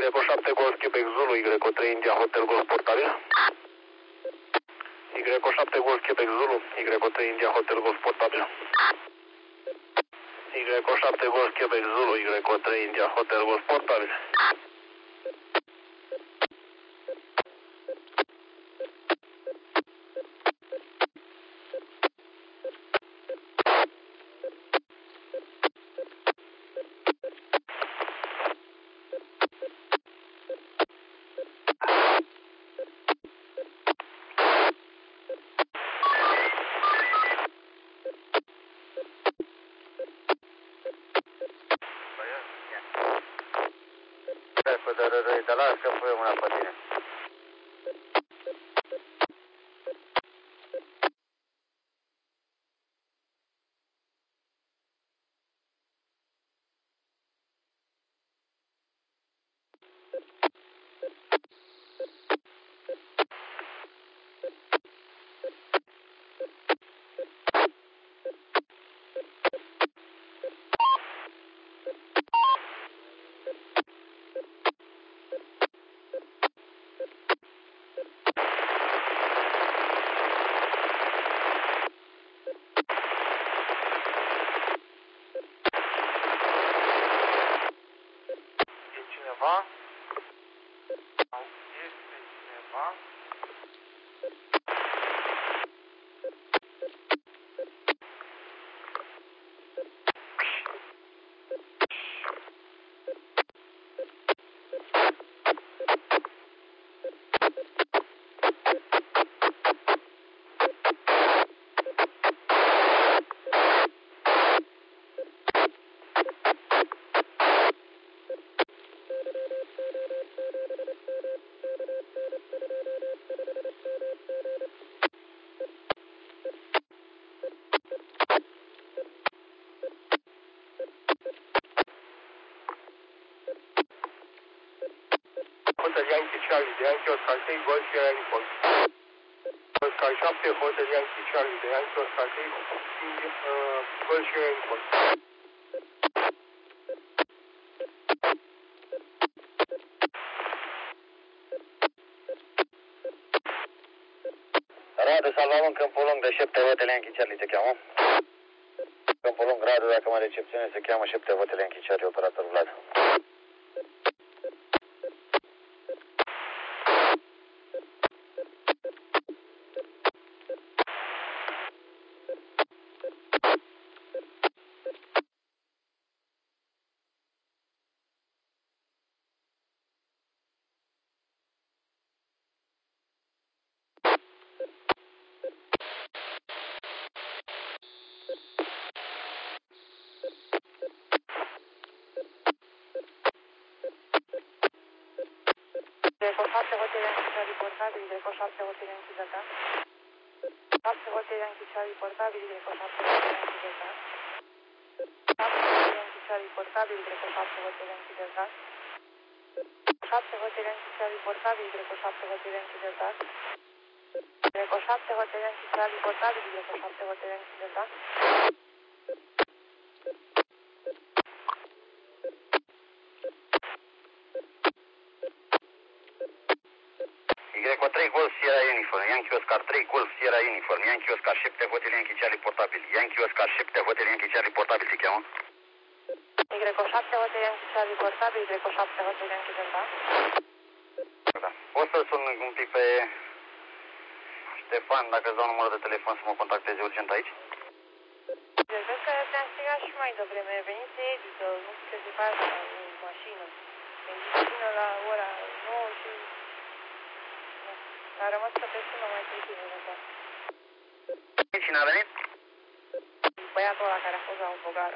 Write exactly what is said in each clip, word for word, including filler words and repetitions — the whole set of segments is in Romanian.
Y șapte Golf Quebec Zulu, Y trei India Hotel Golf portabil. Y șapte Golf Quebec Zulu, Y trei India Hotel Golf portabil. Y șapte Golf Quebec Zulu, Y trei India Hotel Golf portabil. De la să punem una pe tine. Cineva? Este cineva? Hotel Yankee Charlie de Yankee Oscar trei Golf Sierra Uniform. Oscar șapte Hotel Yankee Charlie de Yankee Oscar trei uh, Golf Sierra Uniform. Radu, salvăm în Câmpul Lung de șapte Hotel Yankee Charlie, te cheamă? Câmpul Lung, Radu, dacă mă recepțiune, se cheamă șapte Hotel Yankee Charlie, operator Vlad. șapte Hotel Yankee Charlie portabil, Y șapte Hotel Yankee Delta. șapte Hotel Yankee Charlie portabil, Y șapte Hotel Yankee Delta. șapte Hotel Yankee Charlie portabil, Y șapte Hotel Yankee Delta. șapte Hotel Yankee Charlie portabil, Y șapte Hotel Yankee Delta. Y șapte Hotel Yankee Charlie portabil, Y șapte Hotel Yankee Delta. Y trei Golf Sierra Uniform, Yankee Oscar trei Golf Sierra Uniform, Yankee Oscar șapte Hotel Yankee Charlie portabil, Yankee Oscar șapte Hotel Yankee Charlie portabil, te cheamă? Y șapte Hotel Yankee Charlie portabil, Y șapte Hotel Yankee Delta. Da. Poți să sun un pic pe Ștefan, dacă îți dau numărul de telefon să mă contacteze urgent aici? Cred că te-am strigat și mai devreme. Veniți să edită, nu puteți să faci în mașină. Veniți până la ora nouă și... A rămas că te sună mai târziu, așa. Cine a venit? Băiatul ăla care a fost la autogară.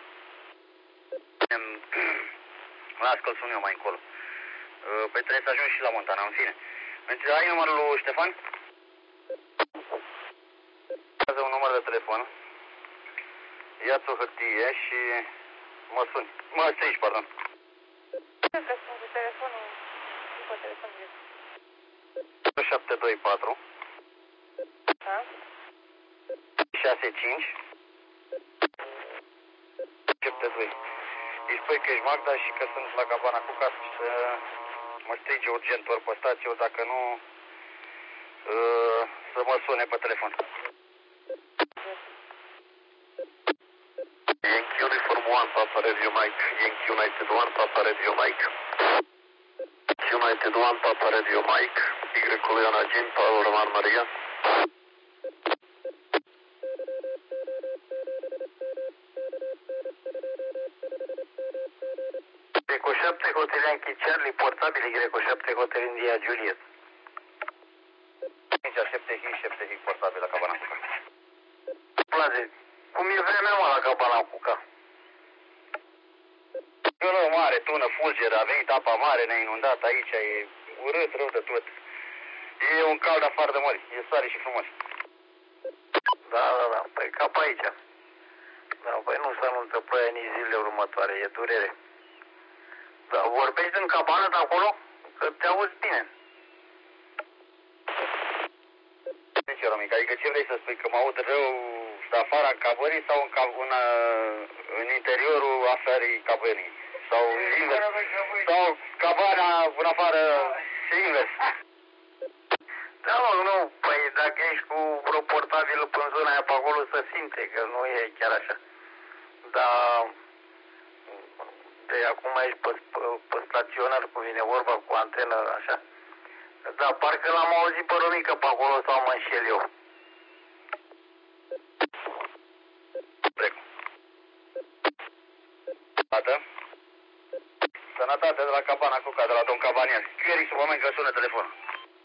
Las că-l sun eu mai încolo. Păi trebuie să ajung și la Montana, în fine. Îți ai numărul lui Ștefan? Ia un număr de telefon. Ia-ți o hârtie și mă suni. Mă strici, pardon. Cred că sunt cu telefonul, după telefonul. șapte doi patru Da? șase cinci șapte doi. îi spui că ești Magda și că sunt la cabana cu casă și să mă strige urgent ori pe stație, ori dacă nu, uh, să mă sune pe telefon. Yankee Uniform unu, Papa Radio Mike. Yankee United unu, Papa Radio Mike. United unu, Papa Radio Mike. Y-ul Ioana Jim, Paul Roman Maria. Greco șapte, Hotel Yankee Charlie, portabil Greco șapte, Hotel India Juliet. Aici șapte H, șapte H, portabil la cabana Cuca. Place, cum e vremea mă la cabana Cuca? Gălă mare, tună, fulgeră, a venit apa mare, ne-a inundat aici, e urât, rău de tot. E un cald afară de mări, e soare și frumos. Da, da, da, păi ca pe aici. Da, păi nu se anunță ploaia nici zilele următoare, e durere. Da, vorbești în cabană de acolo? Că te auzi bine. De ce, Romica? Adică ce vrei să spui? Că mă aud rău de afară în cabării sau în, ca, în, în interiorul aferii cabării? Sau invers? Sau cabana în afară și invers? Da, mă, nu, păi dacă ești cu vreo portabilă până zona aia pe acolo să simte, că nu e chiar așa. Dar de acum ești pe, pe, pe staționar, cum vine vorba, cu antenă, așa. Da, parcă l-am auzit pe Romică pe acolo sau mă înșel eu. Tată? Sănătate de la cabana Cuca, de la domn Cabanian. Chiar în moment că sună telefonul.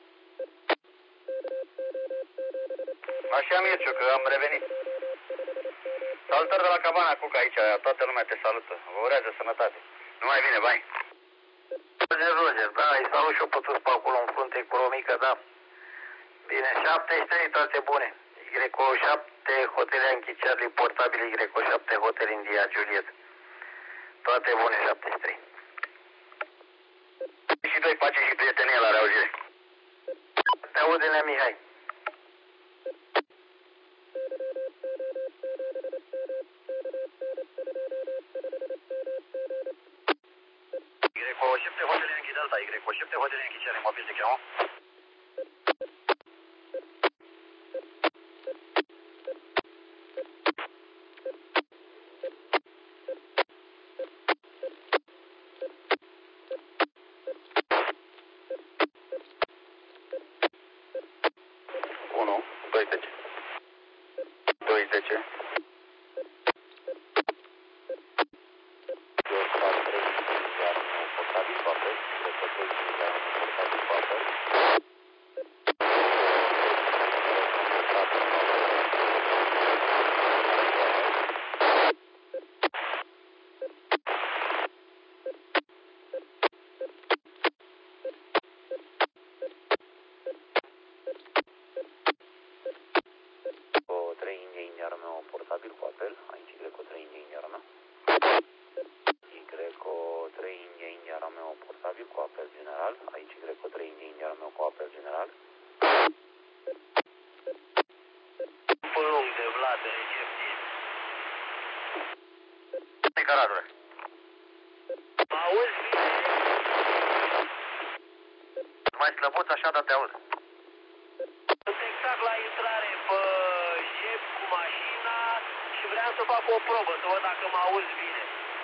Așa, Mirciu, că am revenit. Salutări de la cabana Cuca aici, toată lumea te salută. Vă urează sănătate. Numai bine, bai. Roger, Roger, da, îi salut și-o pe toți pe acolo în frunte cu Romica, da. Bine, șaptezeci și trei, toate bune. Y șapte, Hotel Yankee Charlie, portabil Y șapte, Hotel India Juliet. Toate bune, șaptezeci și trei. Și doi, pace și prietenie la reauzire. Te aude, Nea Mihai. Y șapte, Hotel Yankee Delta, Y șapte, Hotel Yankee Charlie, mobil de cheamă. unu, doisprezece. doisprezece. Portabil cu apel, aici Y trei India India Romeo. Y trei India India Romeo portabil cu apel general, aici Y trei India India Romeo cu apel general. Lung de Vlad de recepție. Nicaradule. Mă auzi bine? Mai slăbuț așa, dar te aud. Sunt exact la intrare pe șep cu mașina și vreau să fac o probă, să văd dacă mă auzi bine.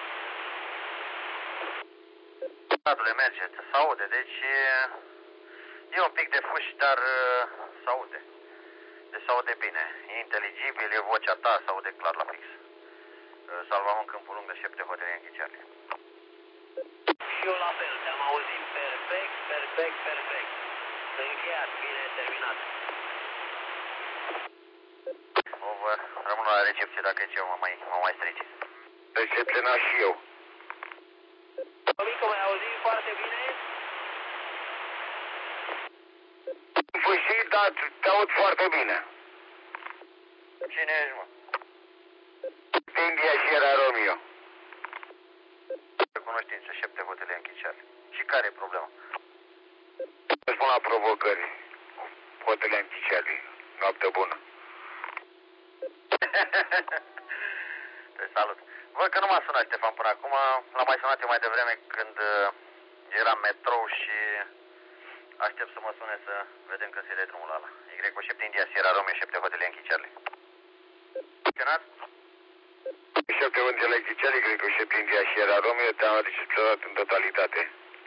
Nicaradule, merge, se aude, deci e un pic de fuș, dar se aude. Deci se aude bine, e inteligibil, e vocea ta, se aude clar la fix. Salvam în câmpul lung de șapte Hotel Yankee Charlie. Și eu la fel, te-am auzit perfect, perfect, perfect. Încheiat, bine, terminat. O, bă, rămân la recepție dacă e ce mă mai, mă mai strici. Recepționa și eu. Mică, m-ai auzit foarte bine? Fâșit, dar te aud foarte bine. Cine ești, mă? India Sierra Romeo. Cunoștință, șapte Hotel Yankee Charlie. Și care e problema? Îți spun la provocări. Hotel Yankee Charlie. Noapte bună. Te salut. Vă Văd că nu m-a sunat Ștefan până acum, l-am mai sunat eu mai devreme când uh, era metrou și aștept să mă sune să vedem când se dă drumul ăla. Y șapte India Sierra Romeo șapte Hotel Yankee Charlie. Cenat? șapte Hotel Yankee Charlie, Y șapte India Sierra Romeo, te-am registrat în totalitate.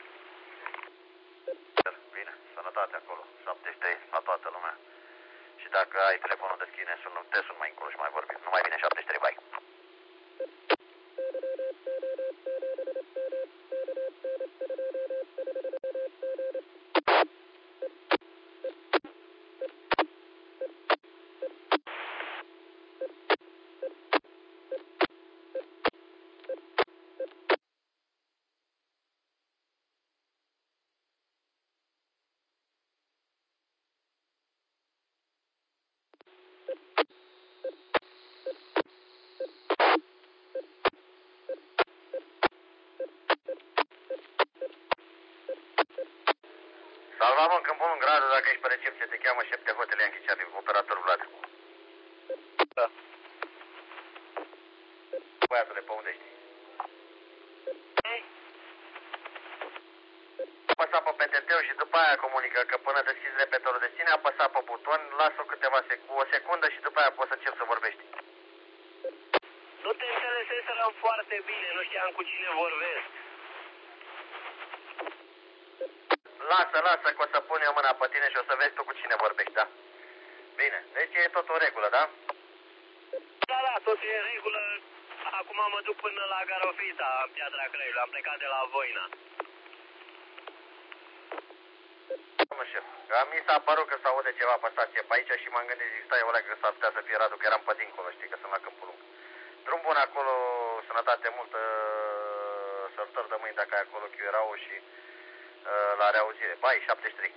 Bine, sănătate acolo, șaptezeci și trei la toată lumea. Și dacă ai telefonul deschis, ne sun, te sun mai încolo și mai vorbim. Nu mai bine șaptezeci și trei, bai. Salvamă în Câmpul în Gradul, dacă ești pe recepție, te cheamă șapte Hotel Yankee Charlie, operator Vlad. Da. Băiatule, pe unde ești? Apăsa pe P T T-ul și după aia comunică că până deschizi repetorul de ține, apăsa pe buton, lasă-o câteva sec o secundă și după aia poți să începi să vorbești. Nu te înțeleseserăm foarte bine, nu știam cu cine vorbesc. Lasă, lasă că o să pun eu mâna pe tine și o să vezi tu cu cine vorbești, da? Bine, deci e tot în regulă, da? Da, da, tot e în regulă. Acum mă duc până la Garofita, în Piatra Craiului. Am plecat de la Voina. Domnul șef, mi s-a părut că s-aude ceva pe stație pe aici și m-am gândit, zic, stai, ăla, că s-ar putea să fie Radu, că eram pe dincolo, știi, că sunt la Câmpul Lung. Drum bun acolo, sănătate multă, sărbători de mâini dacă ai acolo chiuerau și uh, la reauzire. Bai, șaptezeci și trei.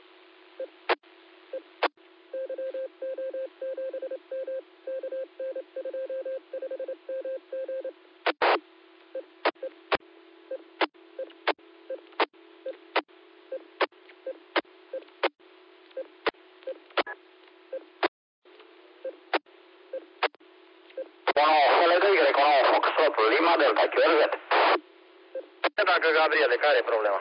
Lima Delta, Chiorvet. Dacă Gabriele, care e problema?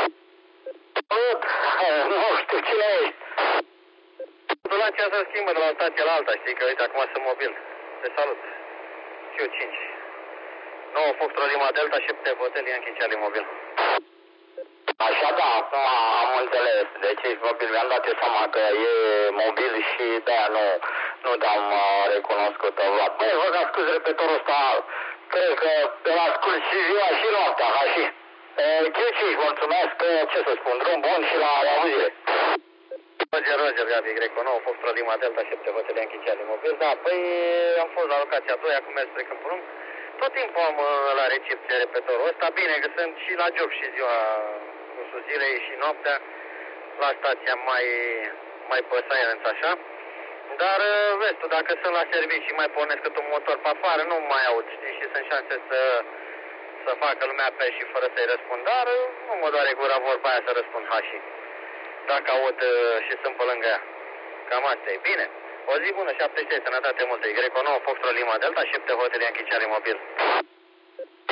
Nu știu cine ești. Ambulancia se schimbă de la o stație la alta, știi că uite, acum sunt mobil. Te salut. Q cinci. nouă Foxtrot Lima Delta, șapte Hotel Yankee Charlie mobil. Așa da, acum am înțeles. Deci mobil, mi-am dat eu seama că e mobil și de-aia nu, nu te-am uh, recunoscut, Vlad. Băi, vă că ascult repetorul ăsta, cred că îl ascult și ziua și noaptea, ca și. Q cinci, mulțumesc, ce să spun, drum bun și la auzire. Roger, Roger, Gabi, Greco, nouă Foxtrot Lima Delta, șapte Hotel Yankee Charlie mobil. Da, păi am fost la locația doi, acum merg spre Câmpul Lung. Tot timpul am la recepție repetorul ăsta, bine că sunt și la job și ziua cursul zilei și noaptea, la stația mai, mai pe silence așa. Dar vezi tu, dacă sunt la serviciu și mai pornesc cât un motor pe afară, nu mai aud, știi, și sunt șanse să, să facă lumea pe și fără să-i răspund, dar nu mă doare gura vorba aia să răspund hașii, dacă aud și sunt pe lângă ea. Cam asta e. Bine, o zi bună, șaptezeci și trei, sănătate multă, Y nouă Foxtrot Lima Delta, șapte Hotel Yankee Charlie mobil.